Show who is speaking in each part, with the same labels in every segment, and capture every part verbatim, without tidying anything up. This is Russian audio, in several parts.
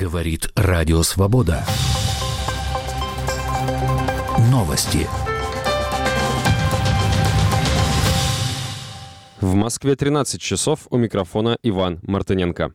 Speaker 1: Говорит Радио Свобода. Новости.
Speaker 2: В Москве тринадцать часов, у микрофона Иван Мартыненко.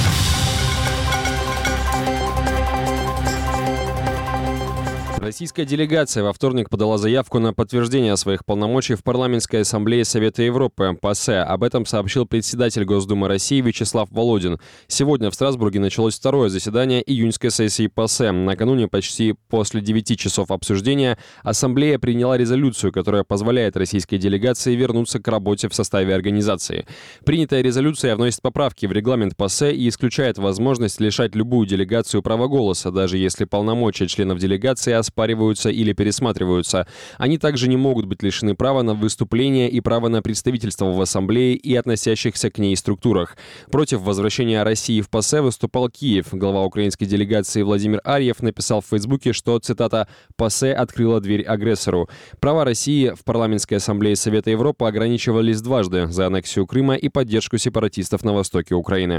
Speaker 2: Российская делегация во вторник подала заявку на подтверждение своих полномочий в Парламентской ассамблее Совета Европы, ПАСЕ. Об этом сообщил председатель Госдумы России Вячеслав Володин. Сегодня в Страсбурге началось второе заседание июньской сессии ПАСЕ. Накануне, почти после девяти часов обсуждения, ассамблея приняла резолюцию, которая позволяет российской делегации вернуться к работе в составе организации. Принятая резолюция вносит поправки в регламент ПАСЕ и исключает возможность лишать любую делегацию права голоса, даже если полномочия членов делегации оспариваются или пересматриваются. Они также не могут быть лишены права на выступление и права на представительство в ассамблее и относящихся к ней структурах. Против возвращения России в ПАСЕ выступал Киев. Глава украинской делегации Владимир Арьев написал в Фейсбуке, что, цитата, «ПАСЕ открыла дверь агрессору». Права России в Парламентской ассамблее Совета Европы ограничивались дважды: за аннексию Крыма и поддержку сепаратистов на востоке Украины.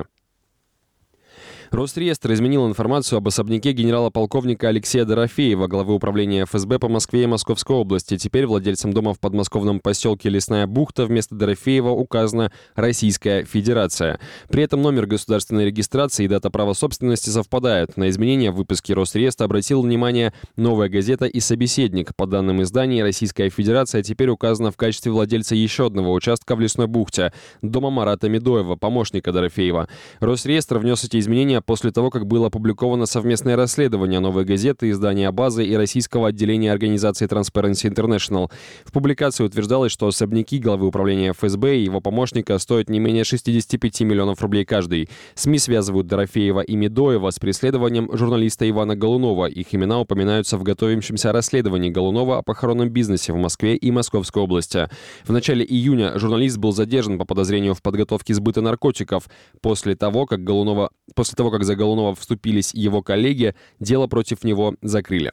Speaker 2: Росреестр изменил информацию об особняке генерала-полковника Алексея Дорофеева, главы управления эф эс бэ по Москве и Московской области. Теперь владельцем дома в подмосковном поселке Лесная бухта вместо Дорофеева указана Российская Федерация. При этом номер государственной регистрации и дата права собственности совпадают. На изменения в выпуске Росреестра обратил внимание «Новая газета» и «Собеседник». По данным изданий, Российская Федерация теперь указана в качестве владельца еще одного участка в Лесной бухте – дома Марата Медоева, помощника Дорофеева. Росреестр внес эти изменения после того, как было опубликовано совместное расследование «Новой газеты», издания «Базы» и российского отделения организации Transparency International. В публикации утверждалось, что особняки главы управления эф эс бэ и его помощника стоят не менее шестидесяти пяти миллионов рублей каждый. СМИ связывают Дорофеева и Медоева с преследованием журналиста Ивана Голунова. Их имена упоминаются в готовящемся расследовании Голунова о похоронном бизнесе в Москве и Московской области. В начале июня журналист был задержан по подозрению в подготовке сбыта наркотиков. После того, как Голунова, после того, как за Голунова вступились его коллеги, дело против него закрыли.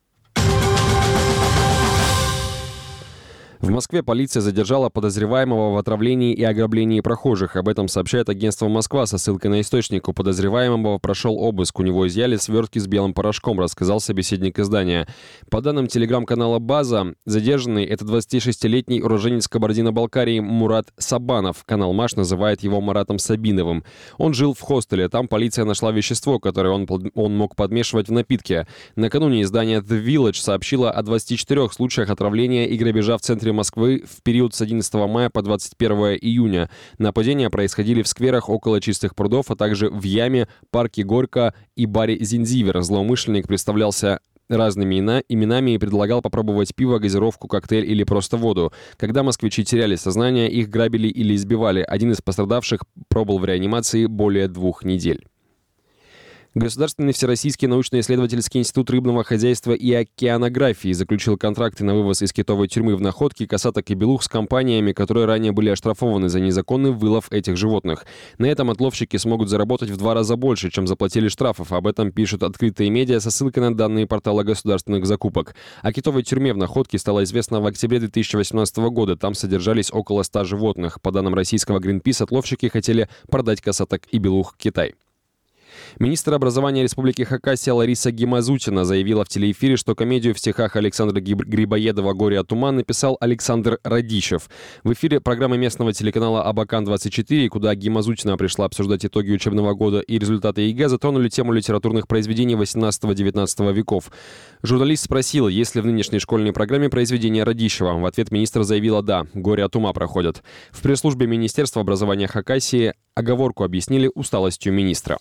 Speaker 2: В Москве полиция задержала подозреваемого в отравлении и ограблении прохожих. Об этом сообщает агентство «Москва» со ссылкой на источник. У подозреваемого прошел обыск. У него изъяли свертки с белым порошком, рассказал собеседник издания. По данным телеграм-канала «База», задержанный — это двадцатишестилетний уроженец Кабардино-Балкарии Мурат Сабанов. Канал «Маш» называет его Маратом Сабиновым. Он жил в хостеле. Там полиция нашла вещество, которое он, он мог подмешивать в напитки. Накануне издание The Village сообщило о двадцати четырёх случаях отравления и грабежа в центре Москвы в период с одиннадцатого мая по двадцать первое июня. Нападения происходили в скверах около Чистых прудов, а также в Яме, парке Горько и баре «Зинзивер». Злоумышленник представлялся разными именами и предлагал попробовать пиво, газировку, коктейль или просто воду. Когда москвичи теряли сознание, их грабили или избивали. Один из пострадавших пробыл в реанимации более двух недель. Государственный Всероссийский научно-исследовательский институт рыбного хозяйства и океанографии заключил контракты на вывоз из китовой тюрьмы в Находке касаток и белух с компаниями, которые ранее были оштрафованы за незаконный вылов этих животных. На этом отловщики смогут заработать в два раза больше, чем заплатили штрафов. Об этом пишут открытые медиа со ссылкой на данные портала государственных закупок. О китовой тюрьме в Находке стало известно в октябре две тысячи восемнадцатого года. Там содержались около ста животных. По данным российского Greenpeace, отловщики хотели продать касаток и белух в Китай. Министр образования Республики Хакасия Лариса Гимазутина заявила в телеэфире, что комедию в стихах Александра Грибоедова «Горе от ума» написал Александр Радищев. В эфире программы местного телеканала Абакан двадцать четыре, куда Гимазутина пришла обсуждать итоги учебного года и результаты ЕГЭ, затронули тему литературных произведений восемнадцатого-девятнадцатого веков. Журналист спросил, есть ли в нынешней школьной программе произведения Радищева. В ответ министр заявила «да, «Горе от ума» проходят». В пресс-службе Министерства образования Хакасии оговорку объяснили усталостью министра.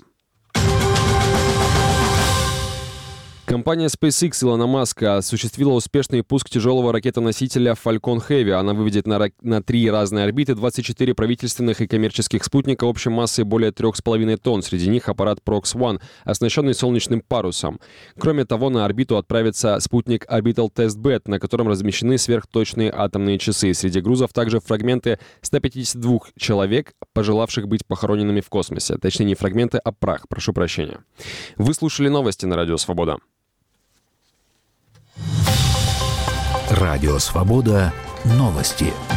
Speaker 2: Компания SpaceX Илона Маска осуществила успешный пуск тяжелого ракетоносителя Falcon Heavy. Она выведет на, на три разные орбиты двадцать четыре правительственных и коммерческих спутника общей массой более трех с половиной тонн. Среди них аппарат прокс один, оснащенный солнечным парусом. Кроме того, на орбиту отправится спутник Orbital Test Bed, на котором размещены сверхточные атомные часы. Среди грузов также фрагменты ста пятидесяти двух человек, пожелавших быть похороненными в космосе. Точнее, не фрагменты, а прах. Прошу прощения. Вы слушали новости на Радио Свобода.
Speaker 1: Радио Свобода. Новости.